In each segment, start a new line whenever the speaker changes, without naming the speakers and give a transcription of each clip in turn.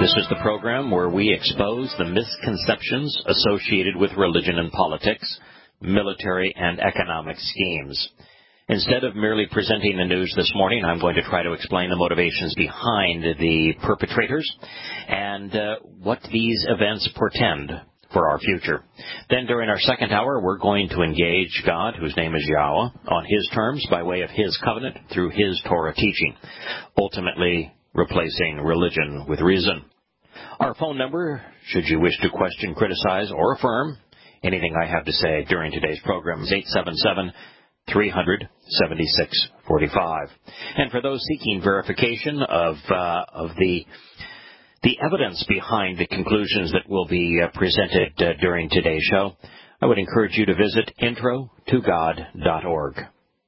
This is the program where we expose the misconceptions associated with religion and politics, military and economic schemes. Instead of merely presenting the news this morning, I'm going to try to explain the motivations behind the perpetrators and what these events portend for our future. Then during our second hour, we're going to engage God, whose name is Yahweh, on His terms by way of His covenant through His Torah teaching, ultimately replacing religion with reason. Our phone number, should you wish to question, criticize, or affirm anything I have to say during today's program, is 877-300-7645. And for those seeking verification of the evidence behind the conclusions that will be presented during today's show, I would encourage you to visit intro2god.org.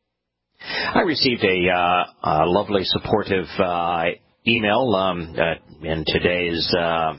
I received a lovely, supportive email in today's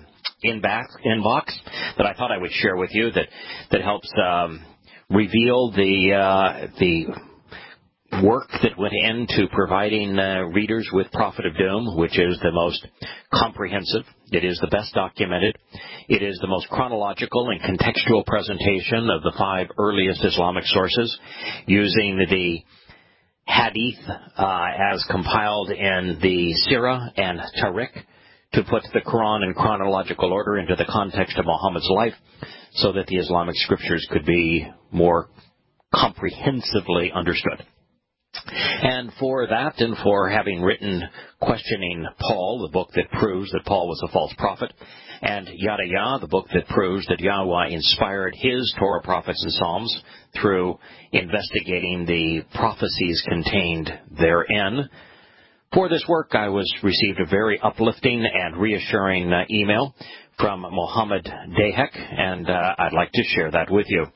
inbox that I thought I would share with you that helps reveal the work that went into providing readers with Prophet of Doom, which is the most comprehensive, it is the best documented, it is the most chronological and contextual presentation of the 5 earliest Islamic sources, using the Hadith as compiled in the Sirah and Tariq to put the Quran in chronological order into the context of Muhammad's life so that the Islamic scriptures could be more comprehensively understood. And for that, and for having written Questioning Paul, the book that proves that Paul was a false prophet, and Yada Yah, the book that proves that Yahweh inspired his Torah, prophets, and Psalms through investigating the prophecies contained therein. For this work, I received a very uplifting and reassuring email from Mohammed Dahek, and I'd like to share that with you.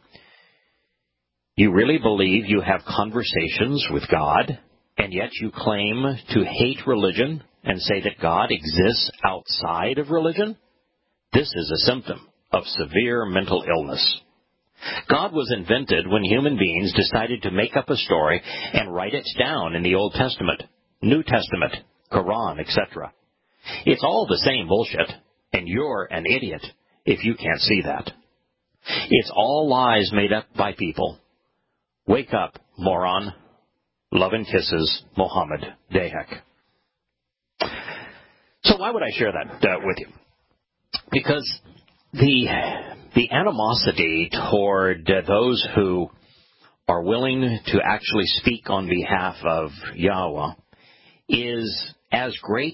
You really believe you have conversations with God, and yet you claim to hate religion and say that God exists outside of religion? This is a symptom of severe mental illness. God was invented when human beings decided to make up a story and write it down in the Old Testament, New Testament, Quran, etc. It's all the same bullshit, and you're an idiot if you can't see that. It's all lies made up by people. Wake up, moron. Love and kisses, Mohammed Dahek. So why would I share that with you? Because the animosity toward those who are willing to actually speak on behalf of Yahweh is as great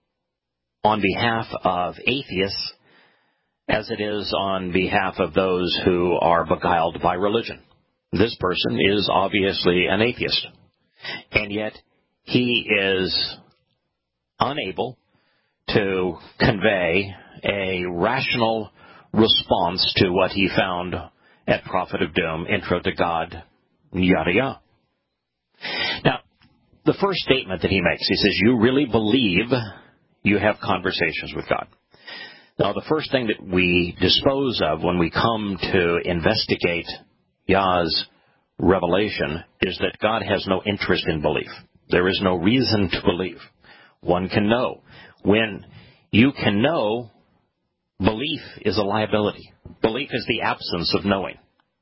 on behalf of atheists as it is on behalf of those who are beguiled by religion. This person is obviously an atheist, and yet he is unable to convey a rational response to what he found at Prophet of Doom, Intro to God, Yada Yah. Now, the first statement that he makes, he says, you really believe you have conversations with God. Now, the first thing that we dispose of when we come to investigate Yah's revelation is that God has no interest in belief. There is no reason to believe. One can know. When you can know, belief is a liability. Belief is the absence of knowing.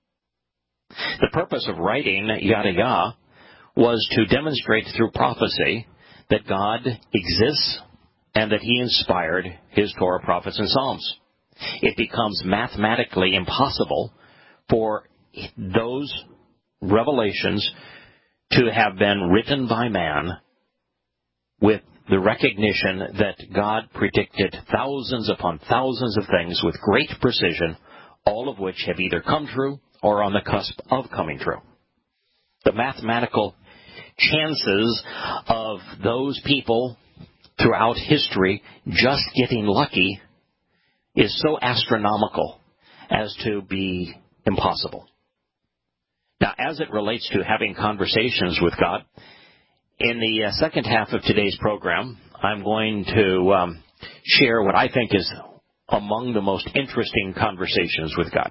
The purpose of writing Yada Yah was to demonstrate through prophecy that God exists and that He inspired His Torah, prophets, and Psalms. It becomes mathematically impossible for those revelations to have been written by man with the recognition that God predicted thousands upon thousands of things with great precision, all of which have either come true or are on the cusp of coming true. The mathematical chances of those people throughout history just getting lucky is so astronomical as to be impossible. Now, as it relates to having conversations with God, in the second half of today's program, I'm going to share what I think is among the most interesting conversations with God.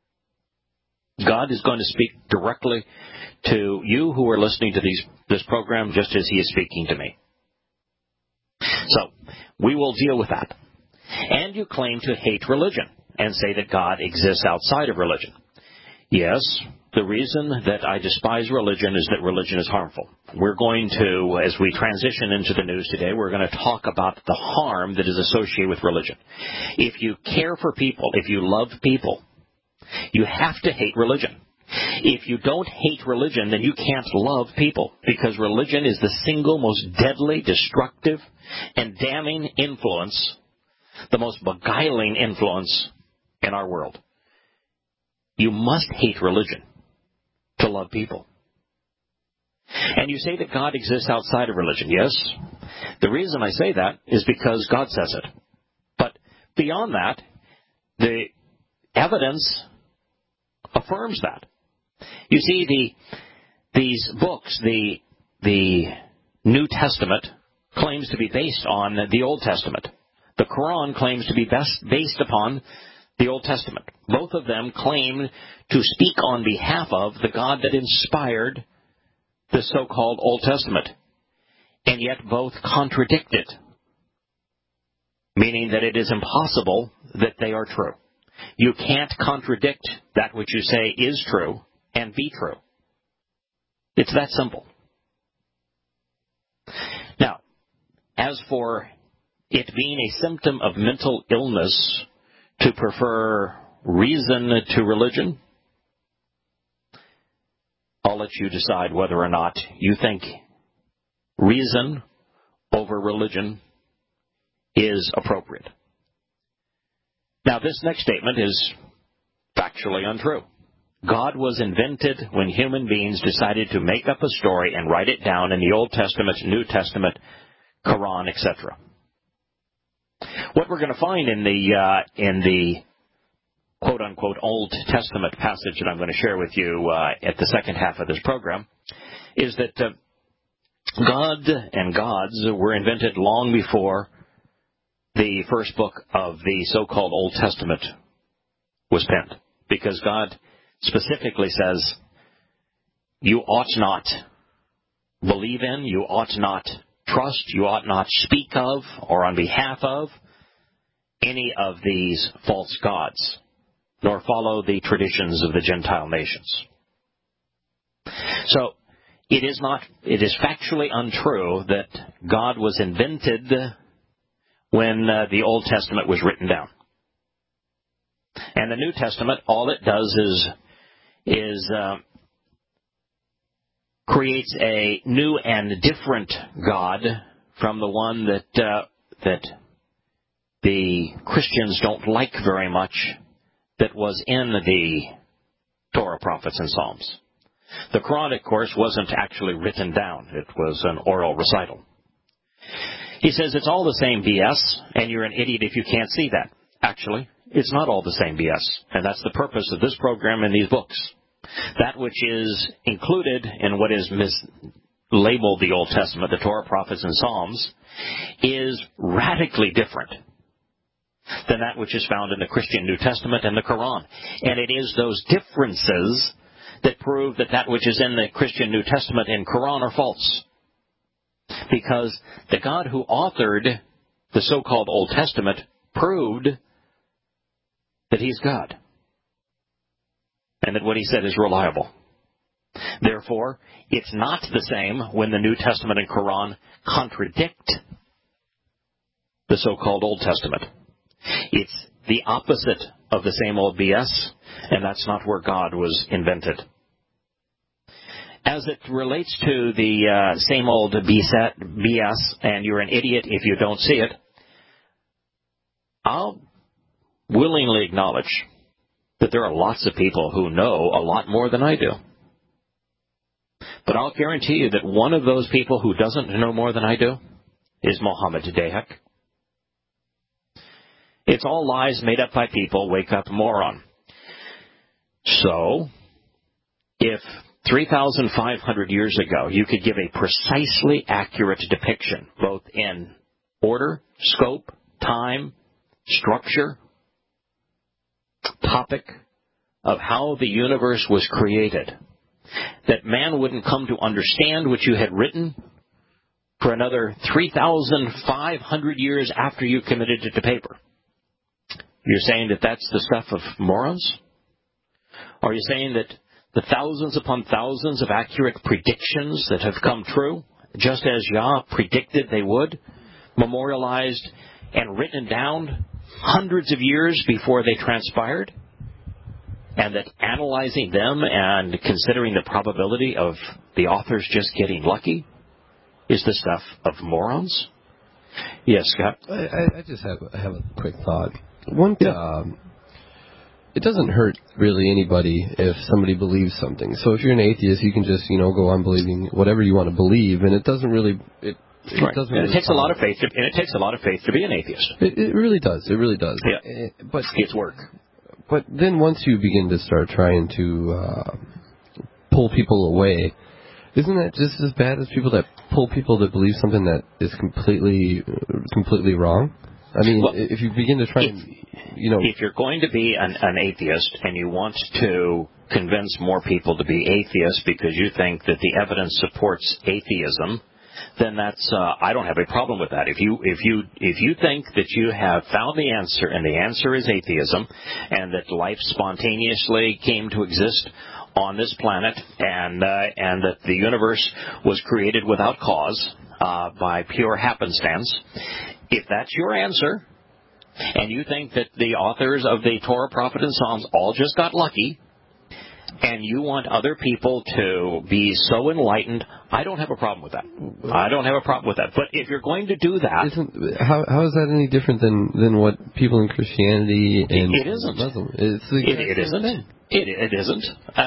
God is going to speak directly to you who are listening to this program just as He is speaking to me. So, we will deal with that. And you claim to hate religion and say that God exists outside of religion. Yes, the reason that I despise religion is that religion is harmful. We're going to, as we transition into the news today, we're going to talk about the harm that is associated with religion. If you care for people, if you love people, you have to hate religion. If you don't hate religion, then you can't love people, because religion is the single most deadly, destructive, and damning influence, the most beguiling influence in our world. You must hate religion to love people. And you say that God exists outside of religion. Yes, the reason I say that is because God says it. But beyond that, the evidence affirms that. You see, these books, the New Testament claims to be based on the Old Testament. The Quran claims to be based upon the Old Testament. Both of them claim to speak on behalf of the God that inspired the so-called Old Testament. And yet both contradict it, meaning that it is impossible that they are true. You can't contradict that which you say is true and be true. It's that simple. Now, as for it being a symptom of mental illness to prefer reason to religion, I'll let you decide whether or not you think reason over religion is appropriate. Now, this next statement is factually untrue. God was invented when human beings decided to make up a story and write it down in the Old Testament, New Testament, Quran, etc. What we're going to find in the quote-unquote Old Testament passage that I'm going to share with you at the second half of this program is that God and gods were invented long before the first book of the so-called Old Testament was penned, because God specifically says you ought not believe in, you ought not trust, you ought not speak of or on behalf of any of these false gods, nor follow the traditions of the Gentile nations. So it is factually untrue that God was invented when the Old Testament was written down. And the New Testament, all it does is creates a new and different God from the one that the Christians don't like very much, that was in the Torah, prophets, and Psalms. The Quran, of course, wasn't actually written down. It was an oral recital. He says it's all the same BS, and you're an idiot if you can't see that. Actually, it's not all the same BS, and that's the purpose of this program and these books. That which is included in what is mislabeled the Old Testament, the Torah, prophets, and Psalms, is radically different than that which is found in the Christian New Testament and the Quran. And it is those differences that prove that that which is in the Christian New Testament and Quran are false. Because the God who authored the so-called Old Testament proved that he's God, and that what he said is reliable. Therefore, it's not the same when the New Testament and Quran contradict the so-called Old Testament. It's the opposite of the same old BS, and that's not where God was invented. As it relates to the same old BS, and you're an idiot if you don't see it, I'll willingly acknowledge that there are lots of people who know a lot more than I do. But I'll guarantee you that one of those people who doesn't know more than I do is Mohammed Dahak. It's all lies made up by people. Wake up, moron. So, if 3,500 years ago you could give a precisely accurate depiction, both in order, scope, time, structure, topic of how the universe was created, that man wouldn't come to understand what you had written for another 3,500 years after you committed it to paper. You're saying that that's the stuff of morons? Are you saying that the thousands upon thousands of accurate predictions that have come true, just as Yah predicted they would, memorialized and written down hundreds of years before they transpired, and that analyzing them and considering the probability of the authors just getting lucky is the stuff of morons? Yes, Scott?
I just have a quick thought. It doesn't hurt really anybody if somebody believes something. So if you're an atheist, you can just, go on believing whatever you want to believe, and it doesn't really... It
takes a lot of faith, and it takes a lot of faith to be an atheist.
It really does. It really does.
Yeah. But it's work.
But then once you begin to start trying to pull people away, isn't that just as bad as people that pull people that believe something that is completely wrong? I mean, if you begin to try
if you're going to be an atheist and you want to convince more people to be atheists because you think that the evidence supports atheism, then that's I don't have a problem with that. If you think that you have found the answer and the answer is atheism, and that life spontaneously came to exist on this planet, and that the universe was created without cause by pure happenstance, if that's your answer, and you think that the authors of the Torah, Prophet, and Psalms all just got lucky, and you want other people to be so enlightened, I don't have a problem with that. I don't have a problem with that. But if you're going to do that...
How is that any different than what people in Christianity and
it isn't.
Muslim...
It isn't. It isn't.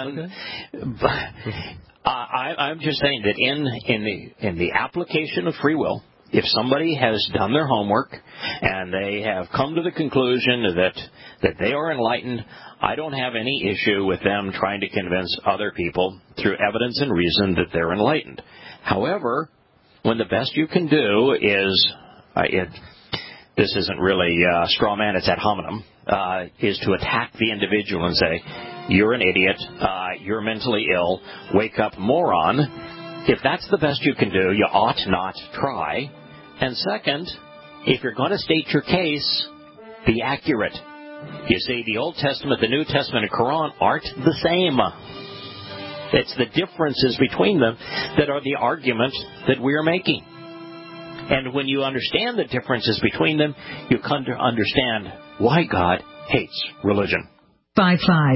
I'm just saying that in the application of free will, if somebody has done their homework and they have come to the conclusion that they are enlightened, I don't have any issue with them trying to convince other people through evidence and reason that they're enlightened. However, when the best you can do is, this isn't really straw man, it's ad hominem, is to attack the individual and say, you're an idiot, you're mentally ill, wake up, moron. If that's the best you can do, you ought not try. And second, if you're going to state your case, be accurate. You see, the Old Testament, the New Testament, and Quran aren't the same. It's the differences between them that are the argument that we're making. And when you understand the differences between them, you come to understand why God hates religion.
5-5.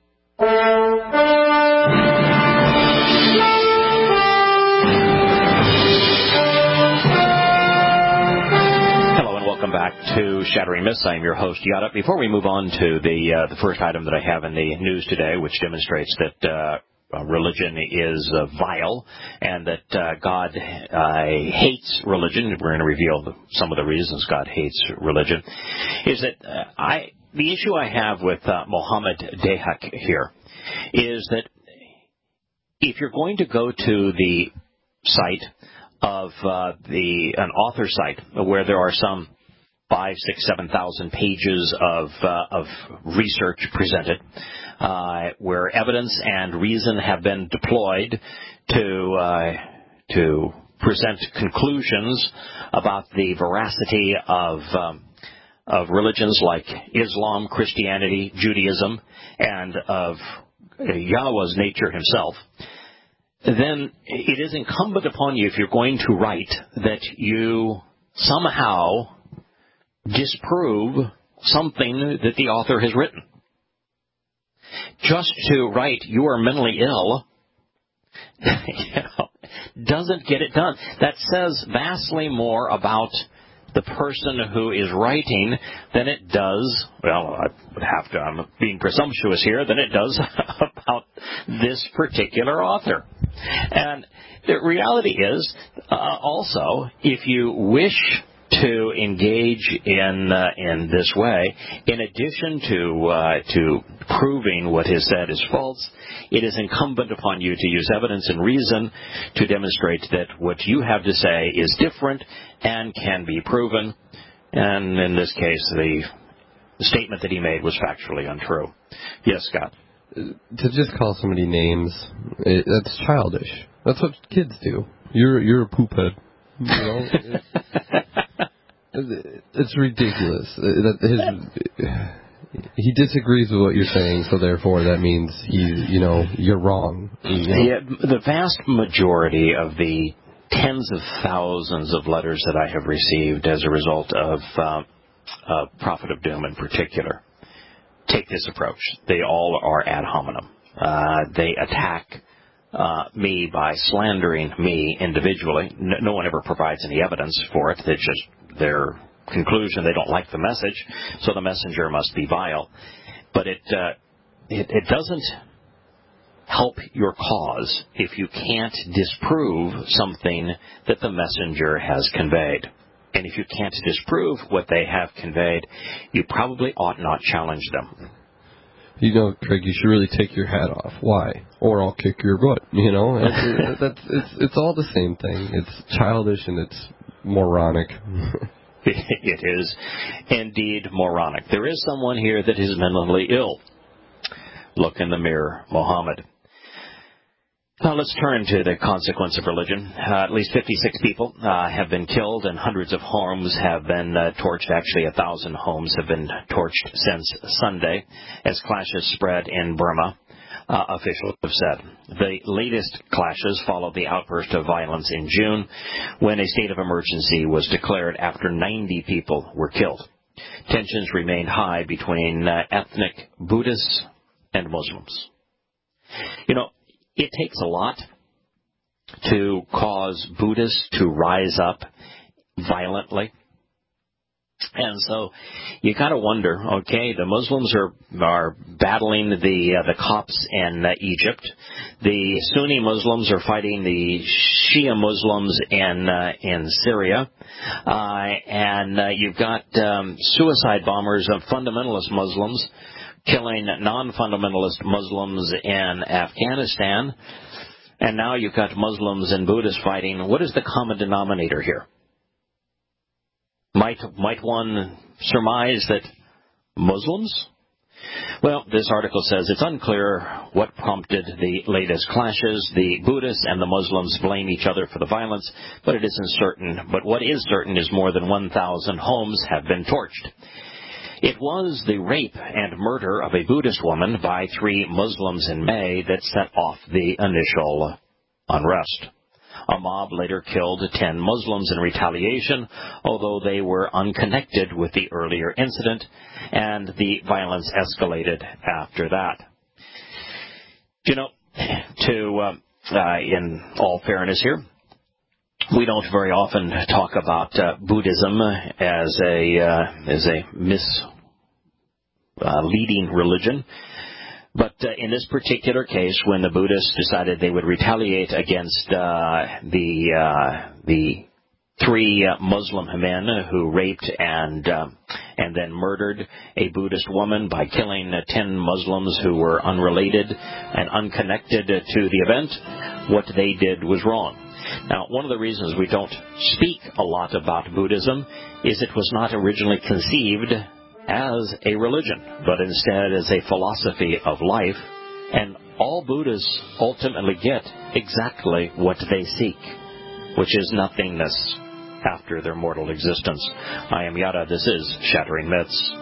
Welcome back to Shattering Myths. I am your host, Yada. Before we move on to the first item that I have in the news today, which demonstrates that religion is vile and that God hates religion, we're going to reveal some of the reasons God hates religion, is that the issue I have with Mohammed Dahak here is that if you're going to go to the site of an author site where there are some 5,000, 6,000, 7,000 pages of research presented, where evidence and reason have been deployed to present conclusions about the veracity of religions like Islam, Christianity, Judaism, and of Yahweh's nature himself, then it is incumbent upon you, if you're going to write, that you somehow disprove something that the author has written. Just to write, you are mentally ill, doesn't get it done. That says vastly more about the person who is writing than it does, well, I would have to, I'm being presumptuous here, than it does about this particular author. And the reality is, also, if you wish to engage in this way, in addition to proving what is said is false, it is incumbent upon you to use evidence and reason to demonstrate that what you have to say is different and can be proven. And in this case, the statement that he made was factually untrue. Yes, Scott?
To just call somebody names, that's childish. That's what kids do. You're a poophead. You know? It's ridiculous. He disagrees with what you're saying, so therefore that means you're wrong.
Yeah, the vast majority of the tens of thousands of letters that I have received as a result of Prophet of Doom in particular take this approach. They all are ad hominem. They attack me by slandering me individually. No one ever provides any evidence for it. It's just their conclusion. They don't like the message, so the messenger must be vile. But it doesn't help your cause if you can't disprove something that the messenger has conveyed. And if you can't disprove what they have conveyed, you probably ought not challenge them.
Craig, you should really take your hat off. Why? Or I'll kick your butt. It's all the same thing. It's childish and it's moronic.
It is indeed moronic. There is someone here that is mentally ill. Look in the mirror, Muhammad. Now let's turn to the consequence of religion. At least 56 people have been killed and hundreds of homes have been torched. Actually, 1,000 homes have been torched since Sunday as clashes spread in Burma, officials have said. The latest clashes followed the outburst of violence in June when a state of emergency was declared after 90 people were killed. Tensions remained high between ethnic Buddhists and Muslims. It takes a lot to cause Buddhists to rise up violently. And so you got to wonder, okay, the Muslims are battling the Copts in Egypt. The Sunni Muslims are fighting the Shia Muslims in Syria. And you've got suicide bombers of fundamentalist Muslims killing non-fundamentalist Muslims in Afghanistan, and now you've got Muslims and Buddhists fighting. What is the common denominator here? Might one surmise that Muslims? Well, this article says it's unclear what prompted the latest clashes. The Buddhists and the Muslims blame each other for the violence, but it isn't certain. But what is certain is more than 1,000 homes have been torched. It was the rape and murder of a Buddhist woman by 3 Muslims in May that set off the initial unrest. A mob later killed 10 Muslims in retaliation, although they were unconnected with the earlier incident, and the violence escalated after that. In all fairness here, we don't very often talk about Buddhism as a misleading religion. But in this particular case, when the Buddhists decided they would retaliate against the 3 Muslim men who raped and then murdered a Buddhist woman by killing 10 Muslims who were unrelated and unconnected to the event, what they did was wrong. Now, one of the reasons we don't speak a lot about Buddhism is it was not originally conceived as a religion, but instead as a philosophy of life, and all Buddhists ultimately get exactly what they seek, which is nothingness after their mortal existence. I am Yada. This is Shattering Myths.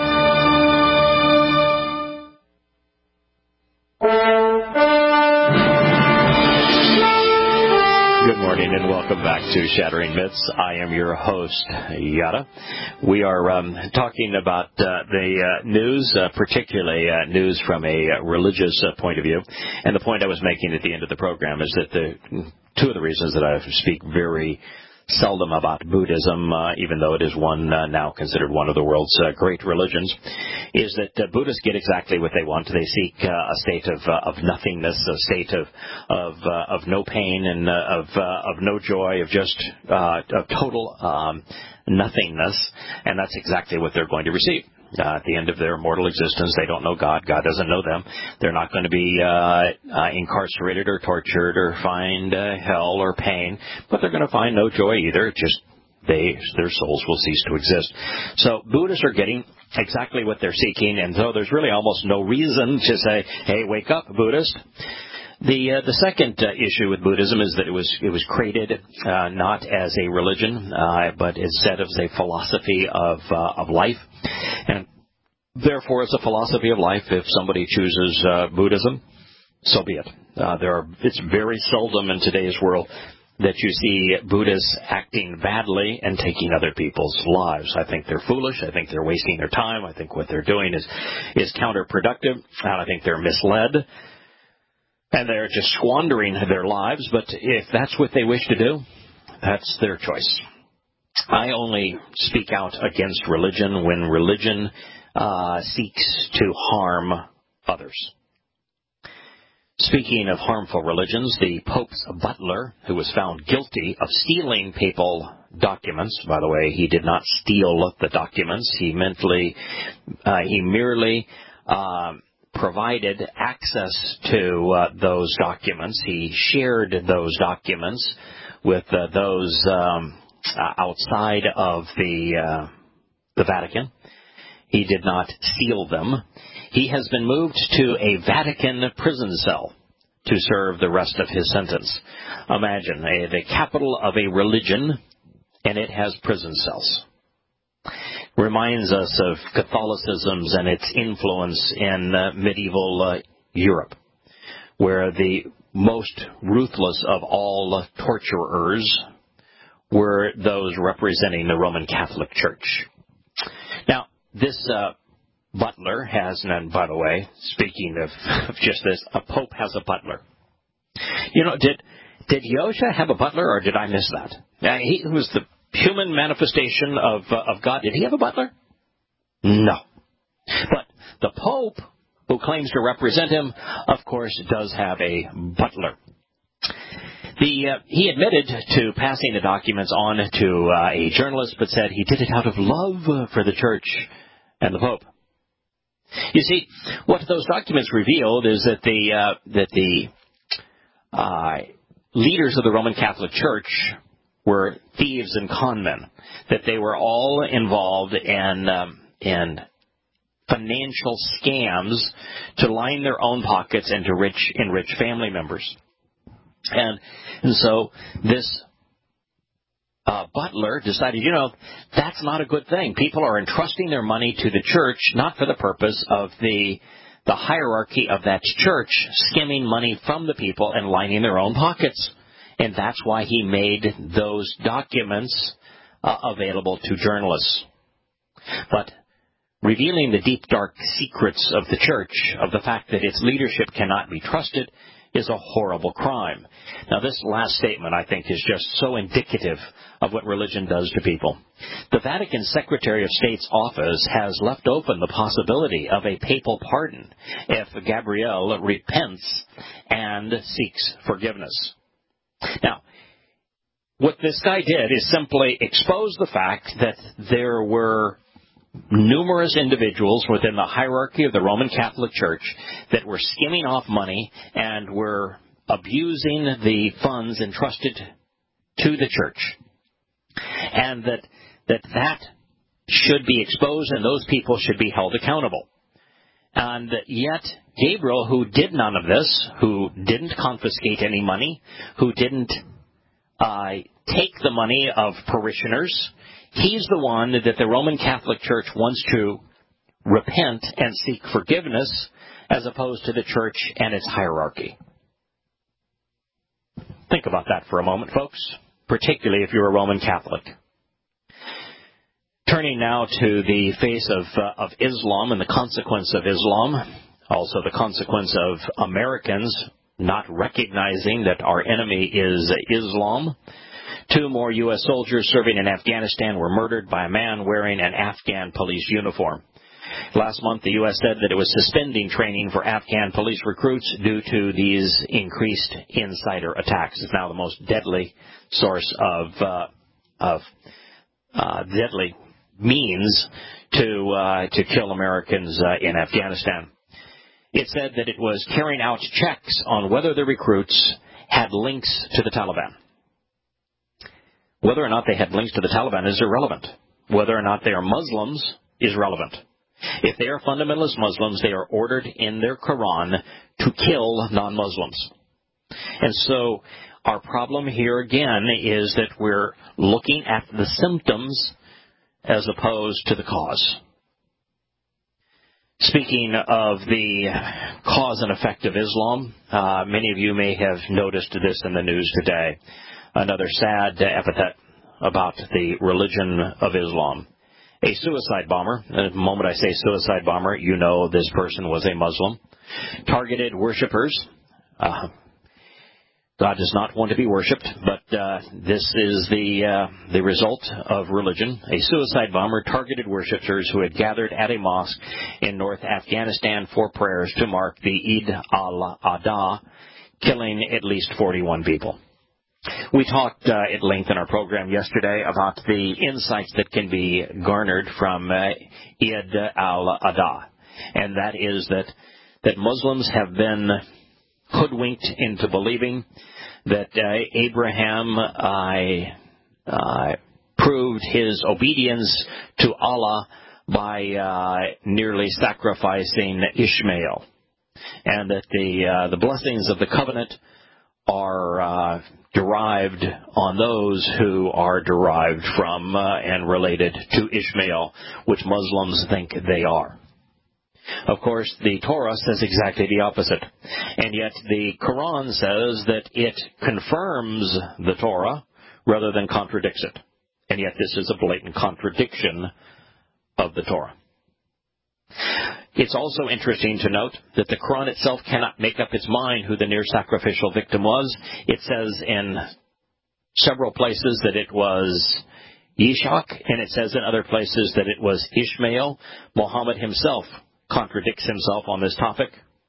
Good morning and welcome back to Shattering Myths. I am your host, Yada. We are talking about the news, particularly news from a religious point of view. And the point I was making at the end of the program is that 2 of the reasons that I speak very seldom about Buddhism, even though it is now considered one of the world's great religions, is that Buddhists get exactly what they want. They seek a state of nothingness, a state of no pain and of no joy, of just of total nothingness, and that's exactly what they're going to receive. At the end of their mortal existence, they don't know God. God doesn't know them. They're not going to be incarcerated or tortured or find hell or pain, but they're going to find no joy either. Just their souls will cease to exist. So Buddhists are getting exactly what they're seeking, and so there's really almost no reason to say, hey, wake up, Buddhist. The second issue with Buddhism is that it was created not as a religion, but instead as a philosophy of life, and therefore as a philosophy of life, if somebody chooses Buddhism, so be it. It's very seldom in today's world that you see Buddhists acting badly and taking other people's lives. I think they're foolish. I think they're wasting their time. I think what they're doing is counterproductive, and I think they're misled. And they're just squandering their lives, but if that's what they wish to do, that's their choice. I only speak out against religion when religion seeks to harm others. Speaking of harmful religions, the Pope's butler, who was found guilty of stealing papal documents, by the way, he did not steal the documents. He merely provided access to those documents. He shared those documents with those outside of the Vatican. He did not seal them. He has been moved to a Vatican prison cell to serve the rest of his sentence. Imagine, the capital of a religion, and it has prison cells. Reminds us of Catholicism's and its influence in medieval Europe, where the most ruthless of all torturers were those representing the Roman Catholic Church. Now, this butler has, and by the way, speaking of just this, a pope has a butler. You know, did Yosha have a butler, or did I miss that? He was the human manifestation of God. Did he have a butler? No. But the Pope, who claims to represent him, of course, does have a butler. He admitted to passing the documents on to a journalist, but said he did it out of love for the Church and the Pope. You see, what those documents revealed is that the leaders of the Roman Catholic Church were thieves and conmen, that they were all involved in financial scams to line their own pockets and to enrich family members. And so this butler decided, that's not a good thing. People are entrusting their money to the church, not for the purpose of the hierarchy of that church skimming money from the people and lining their own pockets. And that's why he made those documents available to journalists. But revealing the deep, dark secrets of the church, of the fact that its leadership cannot be trusted, is a horrible crime. Now, this last statement, I think, is just so indicative of what religion does to people. The Vatican Secretary of State's office has left open the possibility of a papal pardon if Gabriel repents and seeks forgiveness. Now, what this guy did is simply expose the fact that there were numerous individuals within the hierarchy of the Roman Catholic Church that were skimming off money and were abusing the funds entrusted to the church. And that should be exposed and those people should be held accountable. And yet, Gabriel, who did none of this, who didn't confiscate any money, who didn't take the money of parishioners, he's the one that the Roman Catholic Church wants to repent and seek forgiveness, as opposed to the church and its hierarchy. Think about that for a moment, folks, particularly if you're a Roman Catholic. Turning now to the face of Islam and the consequence of Islam, also the consequence of Americans not recognizing that our enemy is Islam. 2 more U.S. soldiers serving in Afghanistan were murdered by a man wearing an Afghan police uniform. Last month, the U.S. said that it was suspending training for Afghan police recruits due to these increased insider attacks. It's now the most deadly source of deadly means to kill Americans in Afghanistan. It said that it was carrying out checks on whether the recruits had links to the Taliban. Whether or not they had links to the Taliban is irrelevant. Whether or not they are Muslims is relevant. If they are fundamentalist Muslims, they are ordered in their Quran to kill non-Muslims. And so our problem here again is that we're looking at the symptoms as opposed to the cause. Speaking of the cause and effect of Islam, many of you may have noticed this in the news today. Another sad epithet about the religion of Islam. A suicide bomber, the moment I say suicide bomber, you know this person was a Muslim, targeted worshippers. God does not want to be worshipped, but this is the result of religion. A suicide bomber targeted worshippers who had gathered at a mosque in North Afghanistan for prayers to mark the Eid al-Adha, killing at least 41 people. We talked at length in our program yesterday about the insights that can be garnered from Eid al-Adha, and that is that Muslims have been hoodwinked into believing that Abraham proved his obedience to Allah by nearly sacrificing Ishmael, and that the blessings of the covenant are derived on those who are derived from and related to Ishmael, which Muslims think they are. Of course, the Torah says exactly the opposite. And yet the Quran says that it confirms the Torah rather than contradicts it. And yet this is a blatant contradiction of the Torah. It's also interesting to note that the Quran itself cannot make up its mind who the near sacrificial victim was. It says in several places that it was Yishak, and it says in other places that it was Ishmael. Muhammad himself contradicts himself on this topic.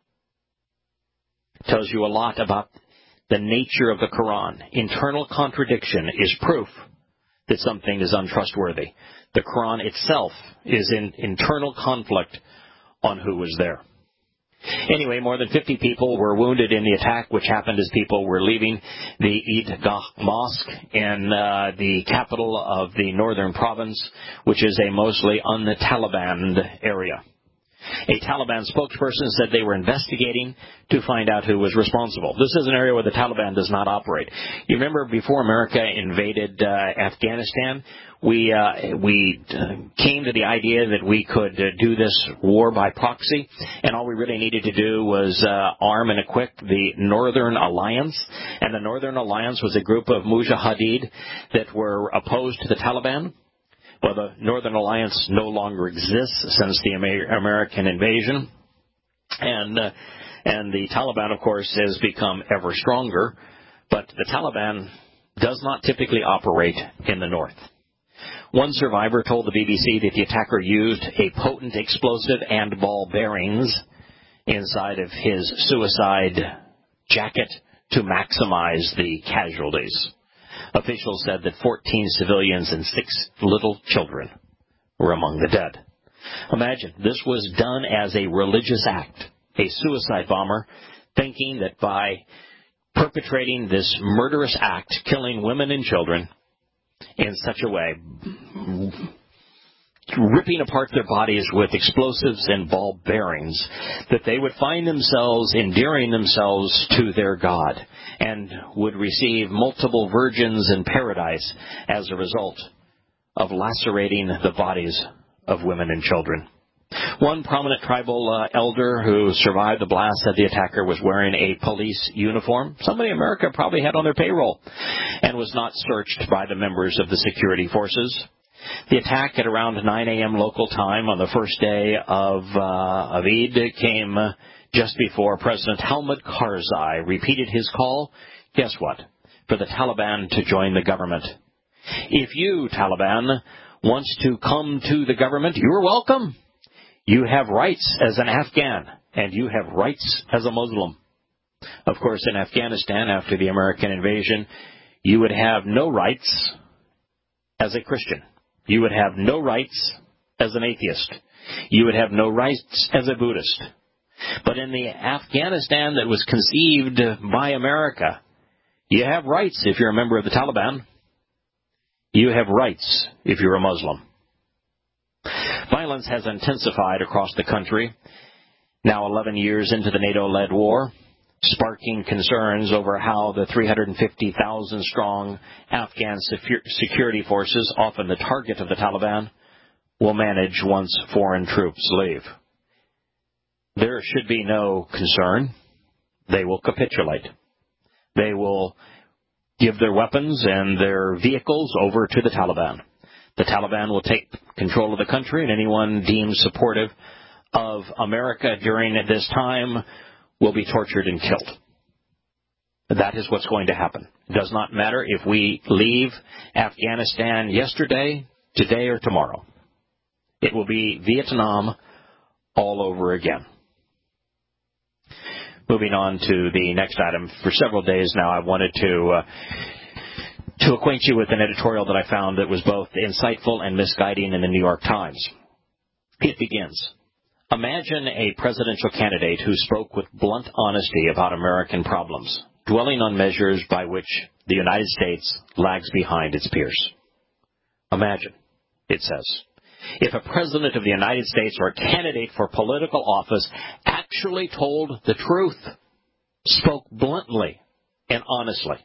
Tells you a lot about the nature of the Quran. Internal contradiction is proof that something is untrustworthy. The Quran itself is in internal conflict on who was there. Anyway, more than 50 people were wounded in the attack, which happened as people were leaving the Eidgah Mosque in the capital of the northern province, which is a mostly un-Taliban area. A Taliban spokesperson said they were investigating to find out who was responsible. This is an area where the Taliban does not operate. You remember before America invaded Afghanistan, we came to the idea that we could do this war by proxy, and all we really needed to do was arm and equip the Northern Alliance. And the Northern Alliance was a group of mujahideen that were opposed to the Taliban. Well, the Northern Alliance no longer exists since the American invasion, and the Taliban, of course, has become ever stronger, but the Taliban does not typically operate in the north. One survivor told the BBC that the attacker used a potent explosive and ball bearings inside of his suicide jacket to maximize the casualties. Officials said that 14 civilians and 6 little children were among the dead. Imagine, this was done as a religious act. A suicide bomber thinking that by perpetrating this murderous act, killing women and children in such a way, ripping apart their bodies with explosives and ball bearings, that they would find themselves endearing themselves to their God and would receive multiple virgins in paradise as a result of lacerating the bodies of women and children. One prominent tribal elder who survived the blast said the attacker was wearing a police uniform, somebody America probably had on their payroll, and was not searched by the members of the security forces. The attack at around 9 a.m. local time on the first day of Eid came just before President Hamid Karzai repeated his call, guess what, for the Taliban to join the government. If you, Taliban, want to come to the government, you're welcome. You have rights as an Afghan, and you have rights as a Muslim. Of course, in Afghanistan, after the American invasion, you would have no rights as a Christian. You would have no rights as an atheist. You would have no rights as a Buddhist. But in the Afghanistan that was conceived by America, you have rights if you're a member of the Taliban. You have rights if you're a Muslim. Violence has intensified across the country. Now 11 years into the NATO-led war, sparking concerns over how the 350,000-strong Afghan security forces, often the target of the Taliban, will manage once foreign troops leave. There should be no concern. They will capitulate. They will give their weapons and their vehicles over to the Taliban. The Taliban will take control of the country, and anyone deemed supportive of America during this time will be tortured and killed. That is what's going to happen. It does not matter if we leave Afghanistan yesterday, today, or tomorrow. It will be Vietnam all over again. Moving on to the next item. For several days now, I wanted to acquaint you with an editorial that I found that was both insightful and misguiding in the New York Times. It begins, imagine a presidential candidate who spoke with blunt honesty about American problems, dwelling on measures by which the United States lags behind its peers. Imagine, it says, if a president of the United States or a candidate for political office actually told the truth, spoke bluntly and honestly.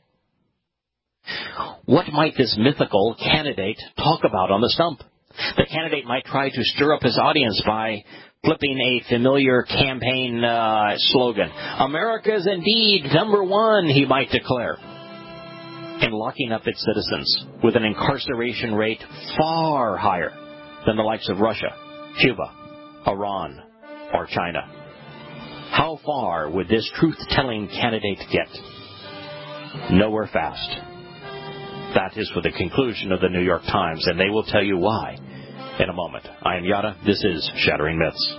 What might this mythical candidate talk about on the stump? The candidate might try to stir up his audience by flipping a familiar campaign slogan. America is indeed number one, he might declare, and locking up its citizens with an incarceration rate far higher than the likes of Russia, Cuba, Iran, or China. How far would this truth-telling candidate get? Nowhere fast. That is for the conclusion of the New York Times, and they will tell you why in a moment. I am Yada. This is Shattering Myths.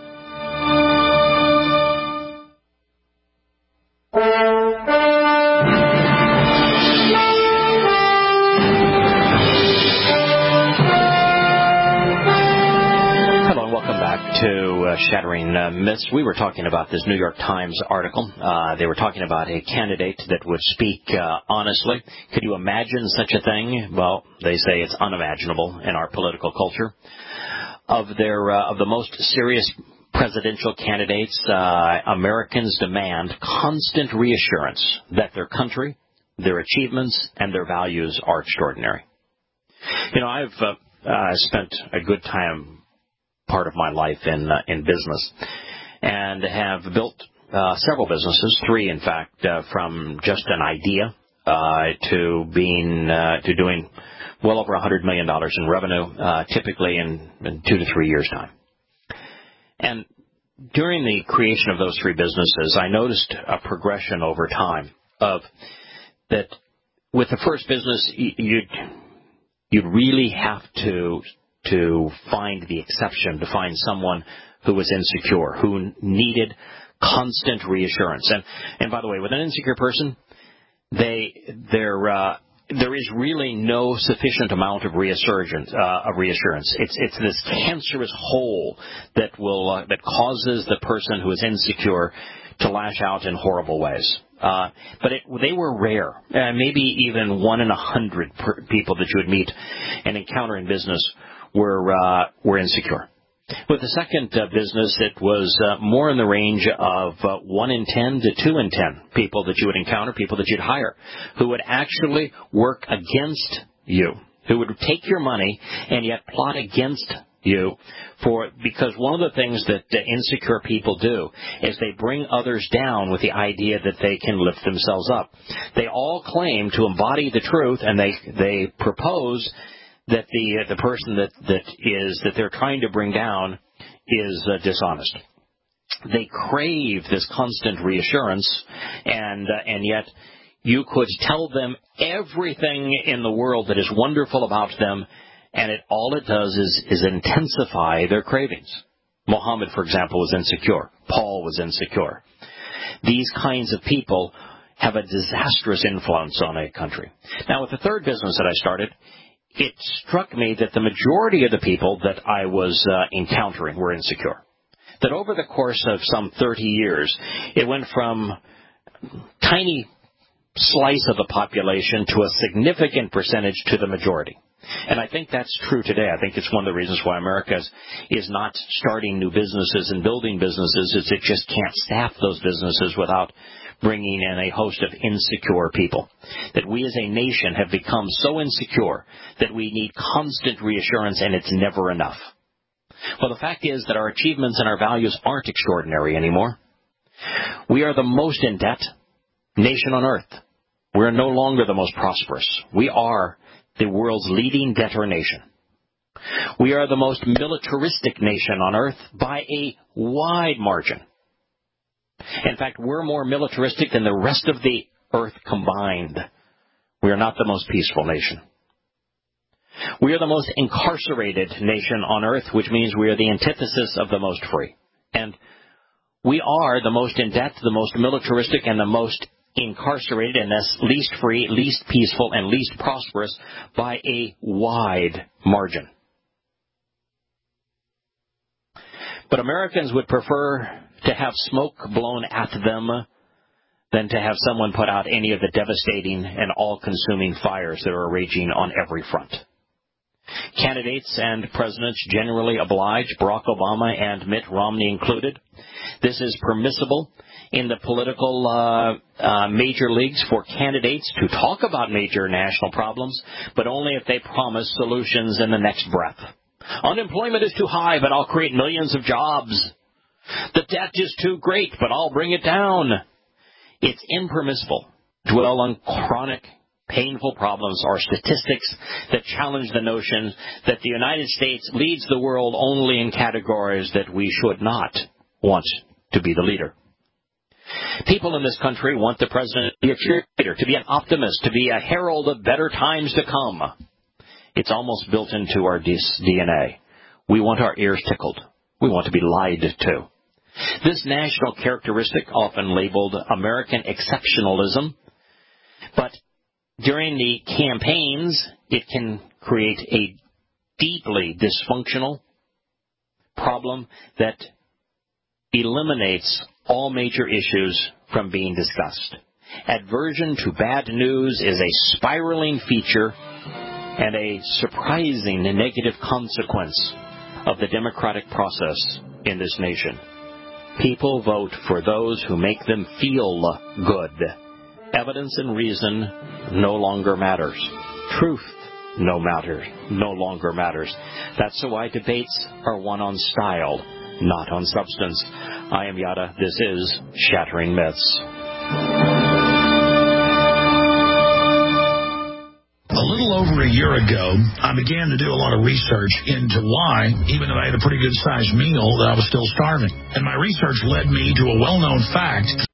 Shattering Myths. We were talking about this New York Times article. They were talking about a candidate that would speak honestly. Could you imagine such a thing? Well, they say it's unimaginable in our political culture. Of the most serious presidential candidates, Americans demand constant reassurance that their country, their achievements, and their values are extraordinary. You know, I've spent a good part of my life in business, and have built several businesses, 3 in fact, from just an idea to doing well over $100 million in revenue, typically in 2 to 3 years' time. And during the creation of those 3 businesses, I noticed a progression over time of that. With the first business, you'd really have to find the exception, to find someone who was insecure, who needed constant reassurance. And by the way, with an insecure person, there is really no sufficient amount of reassurance. It's this cancerous hole that causes the person who is insecure to lash out in horrible ways. But they were rare. Maybe even 1 in 100 people that you would meet and encounter in business were insecure. With the second business, it was more in the range of 1 in 10 to 2 in 10 people that you would encounter, people that you'd hire, who would actually work against you, who would take your money and yet plot against you because one of the things that insecure people do is they bring others down with the idea that they can lift themselves up. They all claim to embody the truth, and they propose that the person that they're trying to bring down is dishonest. They crave this constant reassurance, and yet you could tell them everything in the world that is wonderful about them, and all it does is intensify their cravings. Muhammad, for example, was insecure. Paul was insecure. These kinds of people have a disastrous influence on a country. Now, with the third business that I started, it struck me that the majority of the people that I was encountering were insecure. That over the course of some 30 years, it went from tiny slice of the population to a significant percentage to the majority. And I think that's true today. I think it's one of the reasons why America is not starting new businesses and building businesses, is it just can't staff those businesses without bringing in a host of insecure people. That we as a nation have become so insecure that we need constant reassurance, and it's never enough. Well, the fact is that our achievements and our values aren't extraordinary anymore. We are the most in debt nation on earth. We're no longer the most prosperous. We are the world's leading debtor nation. We are the most militaristic nation on earth by a wide margin. In fact, we're more militaristic than the rest of the earth combined. We are not the most peaceful nation. We are the most incarcerated nation on earth, which means we are the antithesis of the most free. And we are the most in debt, the most militaristic, and the most incarcerated, and thus least free, least peaceful, and least prosperous by a wide margin. But Americans would prefer to have smoke blown at them than to have someone put out any of the devastating and all-consuming fires that are raging on every front. Candidates and presidents generally oblige, Barack Obama and Mitt Romney included. This is permissible in the political major leagues for candidates to talk about major national problems, but only if they promise solutions in the next breath. Unemployment is too high, but I'll create millions of jobs. The debt is too great, but I'll bring it down. It's impermissible to dwell on chronic, painful problems or statistics that challenge the notion that the United States leads the world only in categories that we should not want to be the leader. People in this country want the president to be a cheerleader, to be an optimist, to be a herald of better times to come. It's almost built into our DNA. We want our ears tickled. We want to be lied to. This national characteristic, often labeled American exceptionalism, but during the campaigns, it can create a deeply dysfunctional problem that eliminates all major issues from being discussed. Aversion to bad news is a spiraling feature and a surprising negative consequence of the democratic process in this nation. People vote for those who make them feel good. Evidence and reason no longer matters. Truth no longer matters. That's why debates are won on style, not on substance. I am Yada. This is Shattering Myths.
A little over a year ago, I began to do a lot of research into why, even though I had a pretty good-sized meal, that I was still starving. And my research led me to a well-known fact